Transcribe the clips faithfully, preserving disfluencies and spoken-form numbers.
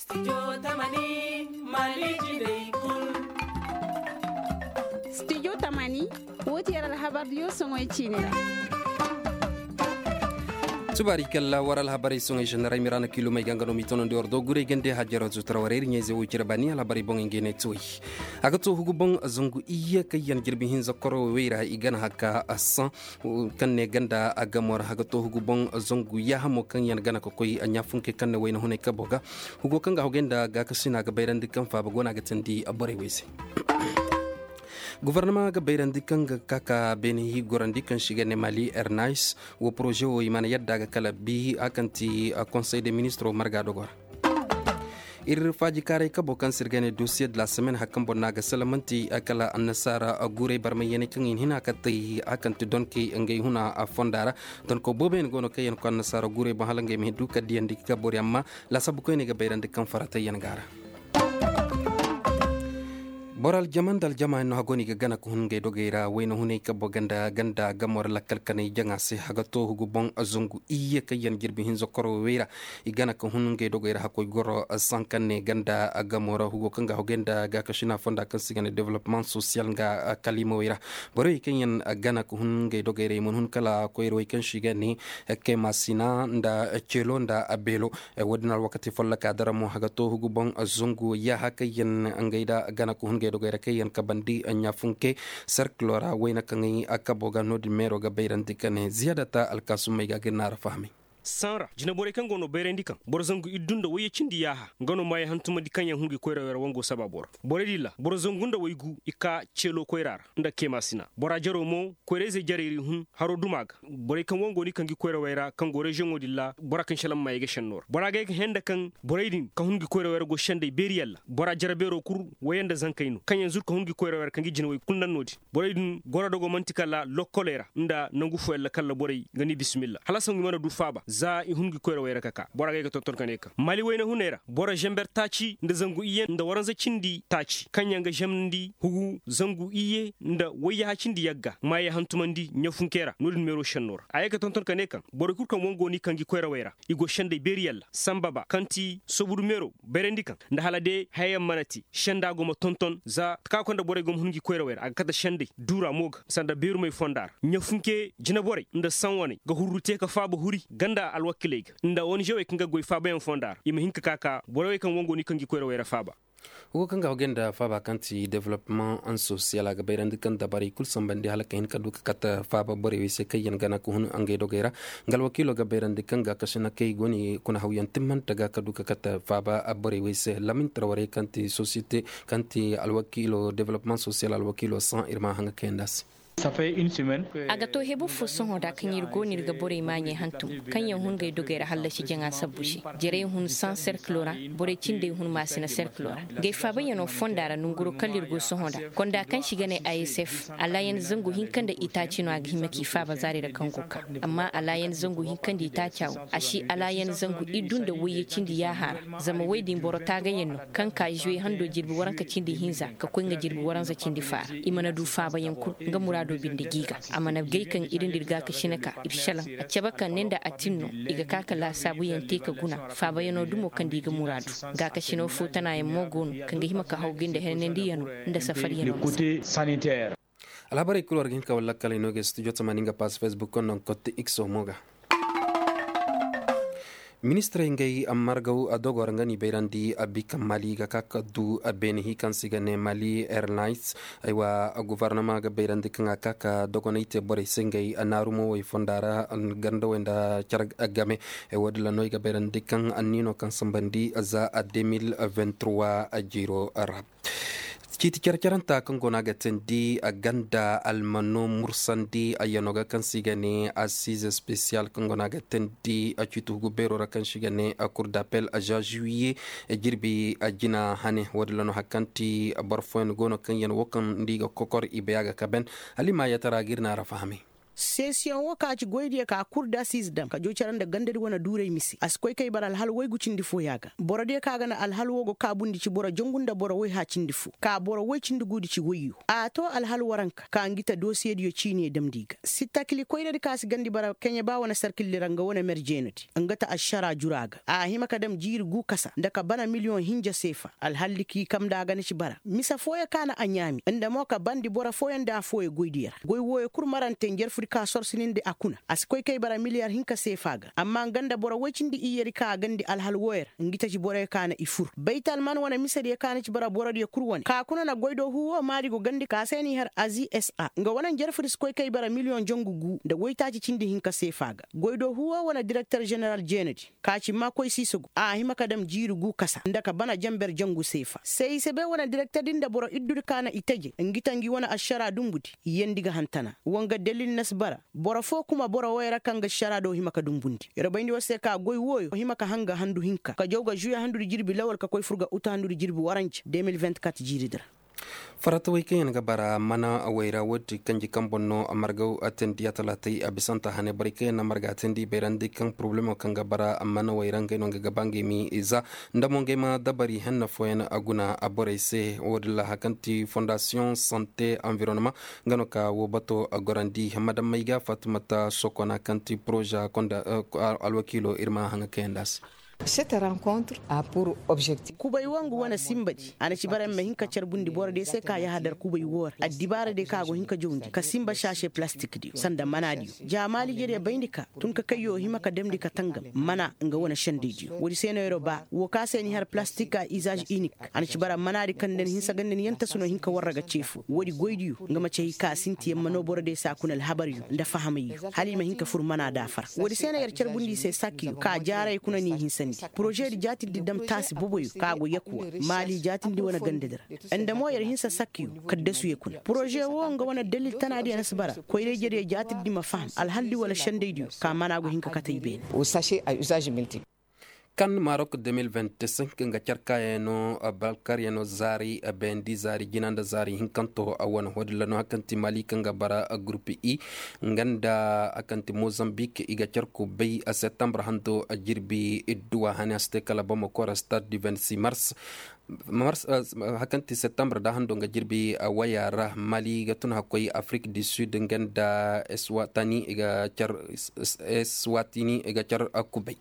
Studio Tamani Maliji Kun Studio Tamani woti yara habardiyo songoy chinira tubarikalla waral habari songoy general mirana kilo may gangano mitono ndi ordo gure gende hajjaro zutra wareri nyeze wucira bani ala bari bonge ngene toy agato hugu bong zungu iya kayan jirbi hinza koro weira igana haka asa kanne ganda agamor agato hugu bong zungu ya hamo kan yan gana ko koy anya funke kanne wayna hune kaboga hugo kanga hogenda ga kasina ga bayrandi kan fa bagona ga tandi abore wese gouvernement ga bayrandi kanga kaka beni hi gorandi kan shigane mali airnice wo projet wo imana yadda ga kala bi akanti conseil des ministres marga dogor ir faji kare kabo kan sirgane dossier de la semaine hakam bonna ga salamanti akala annasara gure barma yene kan hina katai akanti donki ngay huna fondara don ko boben gono kayen ko annasara gure ba halange mi du kaddi andi kabori amma la sabu ko ne ga bayrandi kan farata yan gara boral jaman dal jama no hagoni ga gana ko hunge dogeira wayno hunay ka boganda ganda gamor lakkal kanay janga se haga to hugo bon azungu iye kayan jirbi hinzo koro weira igana ko hunge dogeira hakoy goro sankane ganda gamora hugo kanga hogenda ga kashina fonda kan sigane development social nga kalimo weira bore kenyen gana ko hunge dogeira mun hun kala ko yero kan shigani ke masina nda chelonda abelo wodnal wakati folla ka daramo haga to hugo bon azungu ya hakayen angaida gana ko hunge dogaira kayan kabandi anya funke cerclora wayna kangi akaboga no dimero ga bayranti kane ziyadata alkasumay ga ginara fahmi sanra jina bore kan gono berendi kan borzangu idunda waye cindi yaha ngano may hantuma di kanyan hungi koyra wer wango sababor bore dilla borzangunda waygu ika chelo koyrara nda kemasina bora jaro mo koyreze jariri hun haro dumaga bore kan wango ni kangi koyra wera kan gore jengo dilla bora kan shalam may ga shannor bora ga henda kan boreydin kan hungi koyra wer go shande beriyalla bora jarabero kur wayanda zankaino kanyan zur kan hungi koyra wer kangi jina way kunnan nodi boreydin gora dogo mantikala lokkolera nda nangu fo yalla kala borey ngani bismillah halasan ngi mana du faba za i hungi koyra wayra kaka bora ga tonton kaneka mali wayna hunera bora jember tachi nda zangu iye nda waranza cindi tachi kanyanga jemndi hugu zangu iye nda waya ha cindi yagga maye hantumandi nyafunkera nodin mero shannor ayaka tonton kaneka bora kurka wongo ni kangi koyra wayra igo shande beriyalla sambaba kanti soburu mero berendika nda halade hayam manati shanda goma tonton za ka konda bora gom hungi koyra wayra aga kada shande dura mog sanda beru may fondar nyafunke jina bore nda sanwani ga hurrute ka faba huri ganda alwakileg nda woni jewe kinga goy faba en fondar imi hinka kaka borowe kan wongo ni kangi koyra wayra faba ugo kanga hogenda faba kanti development en social ga bayrandi kan dabari kul sambandi halaka hin kadu kata faba bore wise kayen gana ko hun angay dogera ngal wakilo ga bayrandi kanga kasina kay goni kuna hawyan timman taga kadu kata faba bore wise lamin traware kanti société kanti alwakilo development social alwakilo san irma hanga kendas Ça fait une semaine que agato hebu fuson hoda kanyir gonir ga bore manye hantum kanyen hun ga dogera halashi janga sabushi jere hun san cerclora bore cinde hun masina cerclora ge faba yano fondara nunguro kalir go so hoda konda kan shigane I S F alayen zangu hinkan da itaci no agi maki faba zare da kangoka amma alayen zangu hinkan da itaci ashi alayen zangu idun da waye cindi ya har zama waidin boro ta ga yenno kan ka jwe hando jirbi waran ka cindi hinza ka kunga jirbi waran za cindi fara imana du faba yankun ga murado bindigiga amana gaikan irin dirga ka shinaka irshalan a cabakan nenda atinno iga kaka la sabu yante ka guna fa bayano dumo kan diga muradu ga ka shino futana ya mogon kan ga himaka haugin da henen diyano inda safari yano côté sanitaire alabari kulor gin ka wala kala inoge studio tamaninga pas facebook kon non kotte xo moga ministre ngay amargaw adogor ngani beyrandi abika mali ga kakadu abeni hikan sigane mali airlines aywa gouvernement ga beyrandi kanga kaka dogonaite bore sengay anarumo way fondara an gando wenda charag agame e wadla noy ga beyrandi kan annino kan sambandi za deux mille vingt-trois ajiro arab kiti carcaranta kan gona ga tendi a ganda almano mursandi a yanoga kan sigane assise spécial kan gona ga tendi a citu gubero ra kan sigane a cour d'appel a ja juillet e jirbi a jina hane wadlano hakanti a barfoen gono kan yan wokan ndiga kokor ibeyaga kaben alima yatara girna ra fahami session wo ka ci goyde ka kurda sizdam ka jo charan da gandari wana dure misi askoy kay baral hal way gucindi fo yaga boro de ka gana al hal wogo ka bundi ci boro jongunda boro way ha cindi fu ka boro way cindi gudi ci woyu a to al hal waranka ka ngita dossier dio cini dem diga sitakli koyde ka si gandi bara kenya ba wana circle ranga wana merjenati ngata ashara juraga a hima ka dem jiri gu kasa ndaka bana million hinja sefa al haliki kam da gani ci bara misa foya kana anyami anda mo ka bandi bora foya nda foya goydiyar goy woy kur marante nger furika sorsininde akuna askoy kay bara milliard hinka sefaga amma ganda bora wacindi iyeri ka gandi al hal woyer ngita ci bora kana ifur baital man wana misa de kana ci bara bora de kurwani ka kuna na goydo huwo mari go gandi ka seni har azi sa nga wana nger furi skoy kay bara million jongu gu da goytaci cindi hinka sefaga goydo huwo wana directeur general jeneti ka ci ma koy sisogo a hima kadam jiru gu kasa ndaka bana jamber jongu sefa sai sebe wana directeur dinda bora iddur kana iteje ngitangi wana ashara dumbuti yendiga hantana wanga delil nasbara bora fo kuma bora wayra kanga shara do hima ka dumbundi rabayndi wase ka goy woyo hima ka hanga handu hinka ka jawga juya handu jirbi lawal ka koy furga uta handu jirbi waranci deux mille vingt-quatre jiridra farata way kayan ga bara mana awayra wadi kanji kambonno amargaw atendi atalatai abisanta hane bari kayan amarga atendi berandi kan problemo kan ga bara mana wayran ga nonga gabange mi iza ndamonge ma dabari hanna foyana aguna aborese wodla hakanti fondation santé environnement ngano ka wobato agorandi madam maiga fatumata sokona kanti projet konda uh, alwakilo irma hanga kendas. Cette rencontre a pour objectif kubai wangu wana simbadi ana cibara me hinka charbundi bora de se ka ya hadar kubai wor adibara de kago hinka jondi ka simba shashe plastic di sanda manadi jamali gere bayndika tun ka kayo hima ka demdi ka tangam mana nga wana shandeji wodi seno yoro ba wo ka seni har plastic ka usage unique ana cibara manadi kan den hinsa ganden yanta suno hinka warraga chefu wodi goydiyu nga mace ka sinti mano bora de sa kunal habari nda fahamayi halima hinka fur mana dafar wodi seno yar charbundi se sakki ka jara kuna ni hinsa projet jati di dam tasi boboy kago yakwa mali jati di wana gandedara anda mo yar hinsa sakkiyu kadda su yakuna projet wo nga wana dalil tanadi nasbara ko ire jere jati di ma faham al halli wala shandeydu ka manago hinka katay ben au sachet à usage multiple kan Maroc deux mille vingt-cinq nga carkayeno balkariyeno zari bendi zari jinanda zari hinkanto awan hodlano hakanti mali kanga bara groupe I nganda akanti Mozambique iga carko bay a septembre hando jirbi idwa hanaste kala bamo kora stade du vingt-six mars mars hakanti septembre da hando nga jirbi wayara mali gatun hakoy Afrique du Sud nganda Eswatini iga car Eswatini iga car akubay.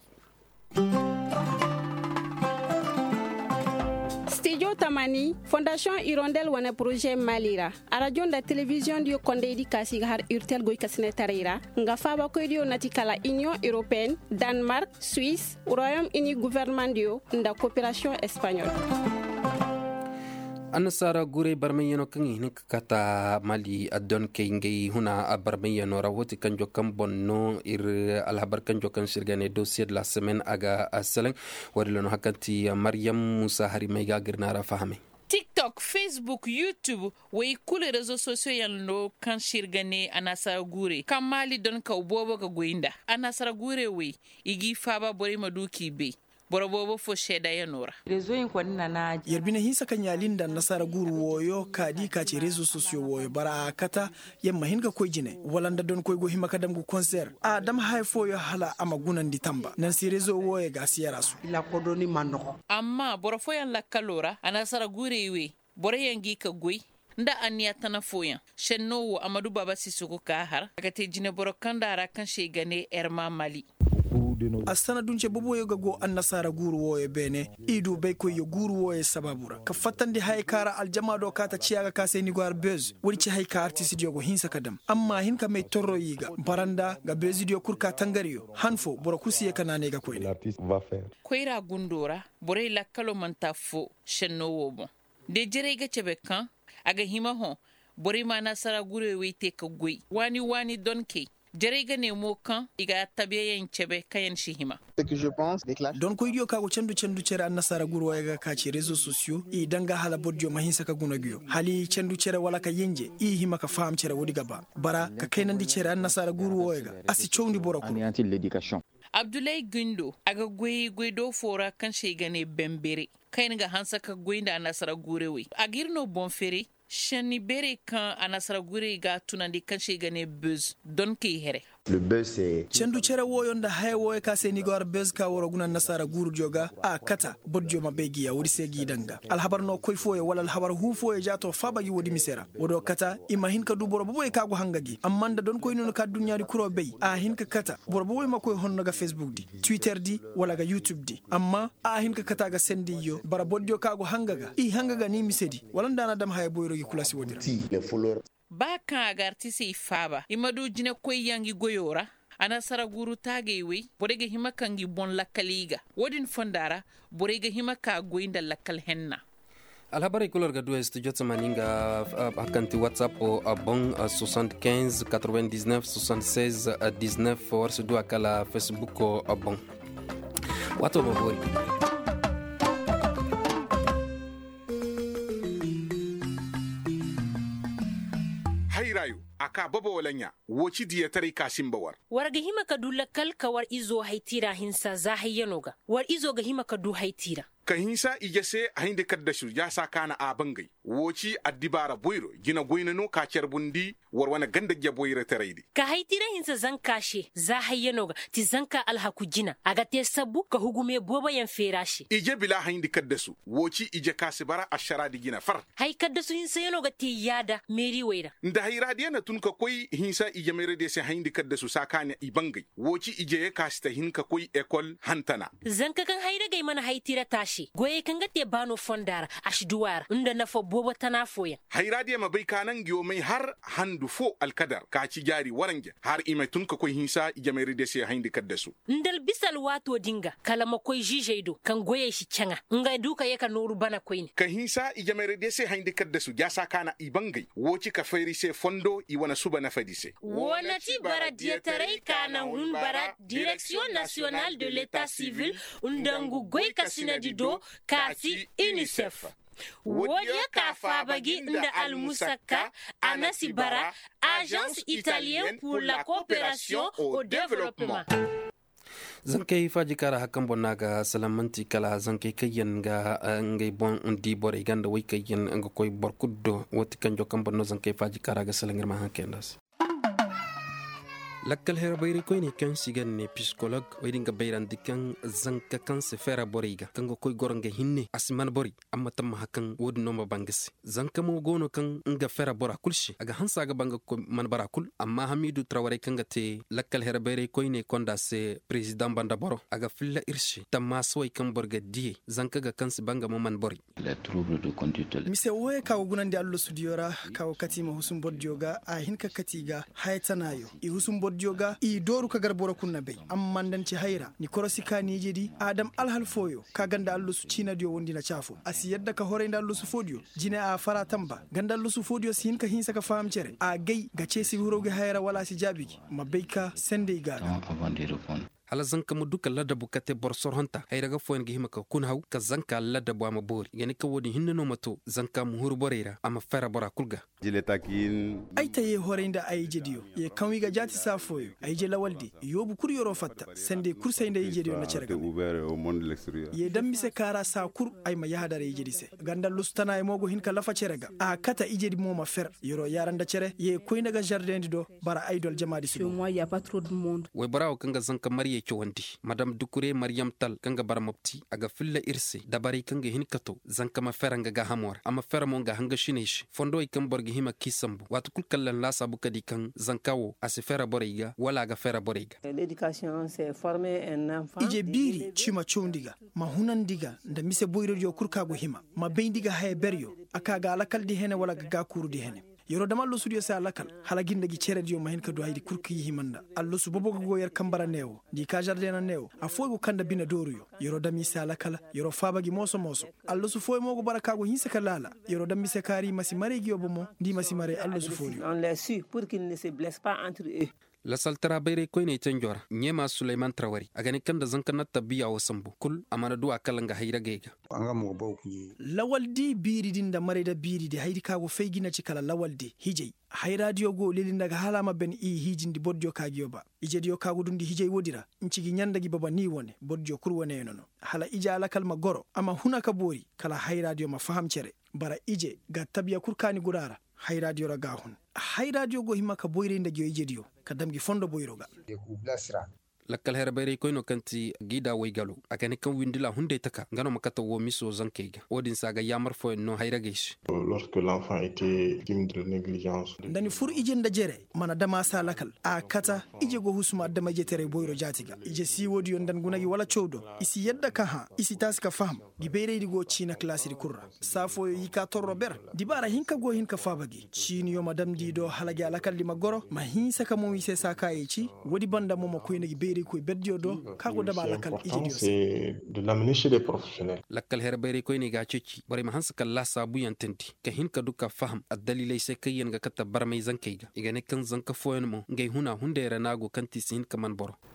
Studio Tamani, Fondation Hirondelle wana projet Malira. A radio da télévision dio konde di kasi har urtel goy kasine tarira. Nga faba ko dio natikala Union Européenne, Danemark, Suisse, Royaume-Uni gouvernement dio nda coopération espagnole. anasara gure barmayano kan hin kata mali adon kay ngay huna barmayano rawoti kanjo kam bonno ir alhabar kanjo kan sirgane dossier de la semaine aga asalang warilono hakanti Mariam Musa hari mayga girnara fahame TikTok, Facebook, YouTube, way kule réseaux sociaux yanno kan shirgane anasara gure kamali don ka bobo ga goinda anasara gure we igi faba bore maduki be borobobo fo sheda yanora rezo yin kwanna na yarbina hinsa kan yalinda nasara guru woyo kadi ka ci rezo sosio woyo bara kata yamma hinga koy jine walanda don koy go hima kadam go concert adam hay fo yo hala amagunan ditamba nan si rezo woyo ga siyara su ila kodoni manno amma borofo yan la kalora anasara gure we bore yangi ka goy nda aniya tana foyan shenno amadu baba sisuko ka har agate jine borokanda ara kan shegane erma mali asana dunce bobo yoga go annasara guru woye bene idu bay ko yo guru woye sababura ka fatandi hay kara aljama do kata ciaga ka seni gwar bez wori ci hay ka artiste yogo hinsa kadam amma hin ka may torro yiga baranda ga bezidio kurka tangariyo hanfo boro kusiye kanane ga koyne koyra gundora bore la kalo manta fo shenno wobo de jere ga cebe kan aga hima ho bore mana sara guru wete ka goy wani wani donke Jerega ne mo kan iga tabiyen chebe kayan shihima. Ce que je pense déclare. Don ko idio ka go cendu cendu cere annasara guru ga ka ci réseaux sociaux i danga hala bodjo mahinsa ka guna giyo. Hali cendu cere wala ka yenje i hima ka fam cere wodi gaba. Bara ka kaynandi cere annasara guru ga asi chowndi boro ko. Anéantir l'éducation. Abdoulaye Gundo aga goyi goydo fora kan shegane bembere. Kayn ga hansa ka goyinda annasara gurewe. Agirno bonfere shani bere kan anasara gure ga tunandi kan shegane buzz don ke here Le buzz c'est cendu cere woyonda hay woy ka seni gor buzz ka woro guna nasara guru joga a kata bodjo ma begi ya wuri segi danga al habar no koy foye wala al habar hu foye jato faba yi wodi misera wodo kata ima hin ka du boro boy ka go hangagi amma da don koy no ka dunyaari kuro bey a hin ka kata boro boy ma koy honno ga Facebook di Twitter di wala ga YouTube di amma a hin ka kata ga sendi yo bara bodjo ka go hangaga i hangaga ni misedi wala ndana dam hay boy rogi kulasi wodira les followers ba kan agarti sai faba imadu jine koy yangi goyora anasara guru tagewe borege hima kangi bon lakaliga wodin fondara borege hima ka goinda lakal henna alhabari kulor ga dues to jotsa maninga akanti WhatsApp o bon soixante-quinze quatre-vingt-dix-neuf soixante-seize dix-neuf warsu du akala Facebook o bon wato bobori rayu aka baba walanya woci diya tare kasin bawar warga hima ka du lakal ka war izo haitira hinsa za hayyanoga war izo ga hima ka du haitira ka hinsa ijase a hindi kadda su ya sa kana a bangai woci addibara boyro gina goyna no ka bundi war wana ganda gya boyra taraidi ka haitira hinsa zan kashe za hayyanoga ti zanka alhaku jina aga te sabu ka hugume boba yan ferashi ije bila hindi kadda su woci ije kasibara ashara di gina far hay kadda su hinsa yanoga ti yada meri waira nda hayradiya na tun ka koy hinsa ije mere de se hindi kadda su sakana ibangai woci ije ya kasita hinka koy ekol hantana zanka kan hayra gai mana haitira tashi goye kan gate bano fondara ashduwar inda na fo bobo tana foya hayradiya ma bai kanan giyo mai har handu fo alkadar ka ci jari warange har ime tun ka koy hinsa ije mere de se hindi kadda su ndal bisal wato dinga kala ma koy jijeido kan goye shi canga nga duka yaka nuru bana koy ka hinsa ije mere de se hindi kadda su ja sakana ibangai woci ka fayri se fondo i wana suba na fadise wona ti bara dietarai kana hun bara direction nationale de l'état civil undangu goy kasina dido kasi UNICEF Wodia ka fabagi inda al musaka anasi bara agence italienne pour la coopération au développement zankai faji kara hakan bonaga salamanti kala zankai kayen ga ngai bon undi bore ganda wai kayen nga koy borkuddo woti kanjo kan bonno zankai faji kara ga salangir ma hakendas lakkal hera bayri koy ni kan sigan ne psychologue waydi nga bayran dikan zanka kan se fera boriga kan go koy goronga hinne asman bori amma tam hakan wodi no ma bangasi zanka mo gono kan nga fera bora kulshi aga hansa ga banga ko man bara kul amma hamidu traware kan ga te lakkal hera bayri koy ne konda se president banda boro aga filla irshi tamma soy kan borga die zanka ga kan se banga mo man bori les troubles de conduite mise woy ka gunande allo studiora ka katima husum bodjoga a hinka katiga haytanayo i husum joga i doru ka garbora kunna be amma danci hayra ni korosika ni jedi adam alhal foyo ka ganda allu su cina dio wondina chafo asi yadda ka hore nda allu su fodio jina a fara tamba ganda allu su fodio sin ka hinsa ka fam cere a gay ga cesi huroge hayra wala si jabiki mabeyka sende ga hala zanka mu duka lada bukate borsor honta hay daga foen gi himaka kun haw ka zanka lada bo ama bori yani ka wodi hinno no mato zanka mu hur borera ama fera bora kulga jile takin ay taye horenda ay jediyo ye kanwi ga jati safoyo ay je lawaldi yobu kur yoro fatta sende kur sayde jediyo na cerega ouvert au monde de l'extérieur ye dammi se kara sa kur ay ma yahadare jedise gandal lustana e mogo hinka lafa cerega a kata ijedi moma fer yoro yaranda cere ye koyna ga jardin do bara idol jamadi su moi y a pas trop de monde we bara o kanga zanka mariye ke wandi madame dukure maryam tal kanga bara mopti aga filla irse dabari kanga hinkato zanka ma feranga ga hamor ama feramo nga hanga shineshi fondo ikam borgi hima kisambu watu kul kallan la sabu kadi kan zankawo ase fera boriga wala ga fera boriga l'éducation c'est former un enfant ije biri chima chondiga ma hunandiga nda mise boyro yo kurka go hima ma beindiga hay beryo aka ga lakal di hene wala ga kuru di hene yoro dama lo studio sa lakal hala ginda gi cere dio mahin ka do haydi kurki himanda allo su bobo go yer kambara newo di ka jardin na newo a fogo kanda bina doru yo yoro dami sa lakal yoro faba gi moso moso allo su foy mogo baraka go hinse kalala yoro dami se kari masi mare gi obomo di masi mare allo su foy on les su pour qu'ils ne se blessent pas entre eux la saltara bayre koy ne tanjora nyema Suleiman Traoré agani kanda zanka na tabiya o sambu kul amana do akala nga hayra gega anga mo baw kunyi lawaldi biri dinda mare da biri de haydi kago feygina ci kala lawaldi hijey hay radio go lelindaga halama ben i hijindi bodjo kagiyo ba ije dio kago dundi hijey wodira incigi nyandagi baba ni wone bodjo kur wone nono hala ija la kalma goro ama hunaka bori kala hay radio ma faham cere bara ije ga tabiya kurkani gurara hay radio ra gahun hay radio go himaka boyre nda joyi jediyo kadamgi fondo boyroga lakkal hera bayre koyno kanti gida way galu akane kan windila hunde taka ngano makata wo miso zankega odin saga yamar fo no hayra geish lorsque l'enfant était victime de négligence ndani fur ijenda jere mana dama sa lakal a kata ije go husuma dama jetere boyro jatiga ije si wodi yon dan gunagi wala chowdo isi yedda ka ha isi taska faham di bayre di go china classe di kurra safo yi ka torro ber di bara hinka go hinka fabagi chini yo madam di do halagi alakal di magoro ma hinsa ka mo wi se saka yici wodi banda mo ko yinagi bayre ko beddio do kago daba lakal ije c'est de l'amener chez les professionnels lakkal hera bayre ko ni ga ceci bare ma hansa kala sabu yantanti ka hinka duka faham addalilai sai kayen ga kata barmai zankaiga igane kan zanka foyen mo ngai huna hundere nago kanti sin kaman boro